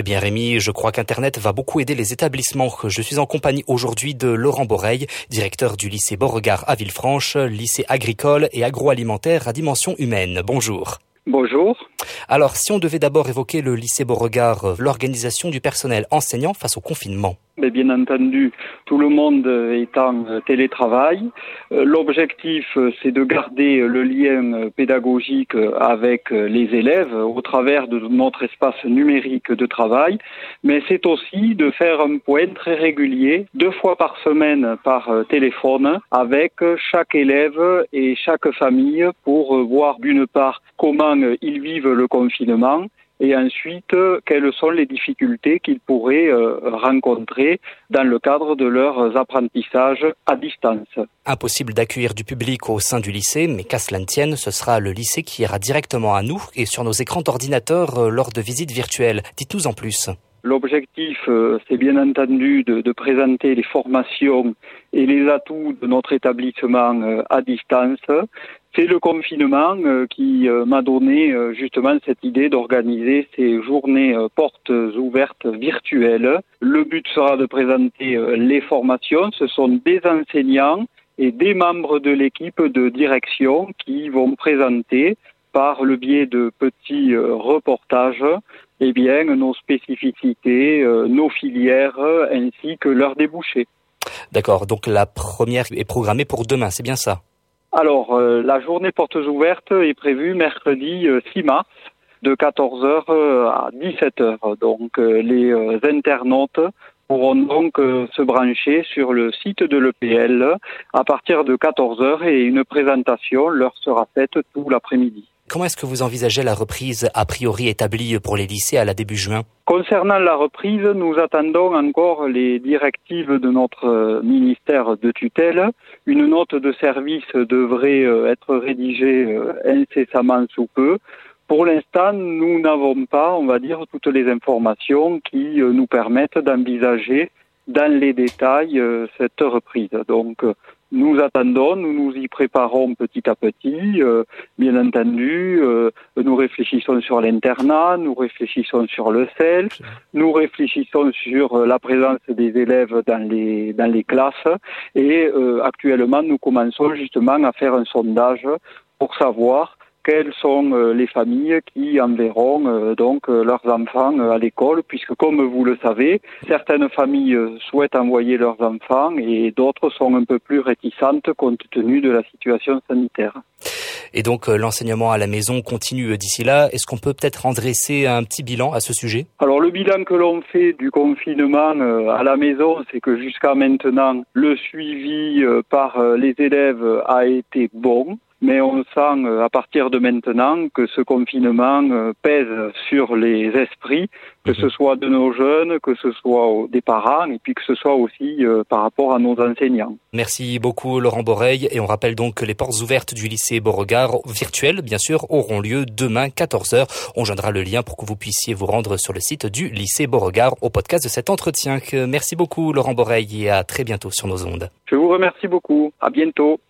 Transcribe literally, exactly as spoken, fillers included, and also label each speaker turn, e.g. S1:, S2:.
S1: Eh bien Rémi, je crois qu'Internet va beaucoup aider les établissements. Je suis en compagnie aujourd'hui de Laurent Boreil, directeur du lycée Beauregard à Villefranche, lycée agricole et agroalimentaire à dimension humaine. Bonjour.
S2: Bonjour.
S1: Alors, si on devait d'abord évoquer le lycée Beauregard, l'organisation du personnel enseignant face au confinement.
S2: Mais bien entendu, tout le monde est en télétravail. L'objectif, c'est de garder le lien pédagogique avec les élèves au travers de notre espace numérique de travail, mais c'est aussi de faire un point très régulier, deux fois par semaine par téléphone, avec chaque élève et chaque famille pour voir d'une part comment ils vivent le confinement, et ensuite, quelles sont les difficultés qu'ils pourraient euh, rencontrer dans le cadre de leurs apprentissages à distance.
S1: Impossible d'accueillir du public au sein du lycée, mais qu'à cela ne tienne, ce sera le lycée qui ira directement à nous et sur nos écrans d'ordinateur euh, lors de visites virtuelles. Dites-nous en plus.
S2: L'objectif, euh, c'est bien entendu de, de présenter les formations et les atouts de notre établissement euh, à distance. C'est le confinement euh, qui euh, m'a donné euh, justement cette idée d'organiser ces journées euh, portes ouvertes virtuelles. Le but sera de présenter euh, les formations. Ce sont des enseignants et des membres de l'équipe de direction qui vont présenter par le biais de petits euh, reportages eh bien, nos spécificités, euh, nos filières ainsi que leurs débouchés.
S1: D'accord, donc la première est programmée pour demain, c'est bien ça ?
S2: Alors, euh, la journée portes ouvertes est prévue mercredi euh, six mars de quatorze heures à dix-sept heures. Donc, euh, les euh, internautes pourront donc euh, se brancher sur le site de l'E P L à partir de quatorze heures et une présentation leur sera faite tout l'après-midi.
S1: Comment est-ce que vous envisagez la reprise a priori établie pour les lycées à la début juin ?
S2: Concernant la reprise, nous attendons encore les directives de notre ministère de tutelle. Une note de service devrait être rédigée incessamment sous peu. Pour l'instant, nous n'avons pas, on va dire, toutes les informations qui nous permettent d'envisager dans les détails cette reprise. Donc, nous attendons, nous nous y préparons petit à petit. Euh, bien entendu, euh, nous réfléchissons sur l'internat, nous réfléchissons sur le S E L, nous réfléchissons sur la présence des élèves dans les dans les classes et euh, actuellement, nous commençons justement à faire un sondage pour savoir quelles sont les familles qui enverront euh, donc leurs enfants à l'école, puisque comme vous le savez, certaines familles souhaitent envoyer leurs enfants et d'autres sont un peu plus réticentes compte tenu de la situation sanitaire.
S1: Et donc l'enseignement à la maison continue d'ici là. Est-ce qu'on peut peut-être en dresser un petit bilan à ce sujet ?
S2: Alors le bilan que l'on fait du confinement à la maison, c'est que jusqu'à maintenant, le suivi par les élèves a été bon. Mais on sent à partir de maintenant que ce confinement pèse sur les esprits, que ce soit de nos jeunes, que ce soit des parents et puis que ce soit aussi par rapport à nos enseignants.
S1: Merci beaucoup Laurent Boreil et on rappelle donc que les portes ouvertes du lycée Beauregard, virtuelles bien sûr, auront lieu demain quatorze heures. On joindra le lien pour que vous puissiez vous rendre sur le site du lycée Beauregard au podcast de cet entretien. Merci beaucoup Laurent Boreil et à très bientôt sur nos ondes.
S2: Je vous remercie beaucoup. À bientôt.